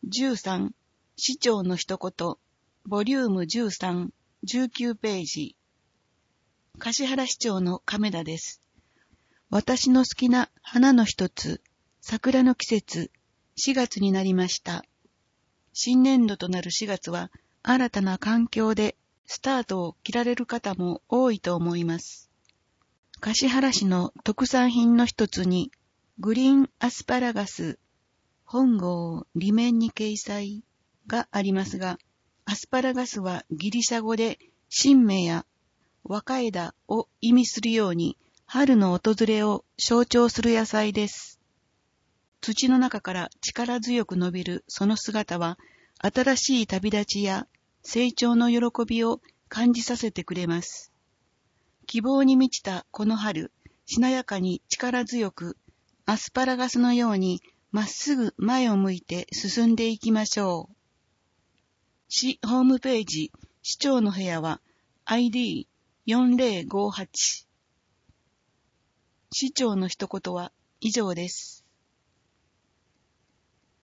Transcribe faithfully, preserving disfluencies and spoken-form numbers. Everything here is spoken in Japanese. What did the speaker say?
じゅうさん、市長の一言、ボリュームじゅうさん、じゅうきゅうページ。橿原市長の亀田です。私の好きな花の一つ、桜の季節、しがつになりました。新年度となるしがつは、新たな環境でスタートを切られる方も多いと思います。橿原市の特産品の一つに、グリーンアスパラガス、本号裏面に掲載がありますが、アスパラガスはギリシャ語で新芽や若枝を意味するように、春の訪れを象徴する野菜です。土の中から力強く伸びるその姿は、新しい旅立ちや成長の喜びを感じさせてくれます。希望に満ちたこの春、しなやかに力強く、アスパラガスのようにまっすぐ前を向いて進んでいきましょう。市ホームページ、市長の部屋は アイディーよんぜろごはち。市長の一言は以上です。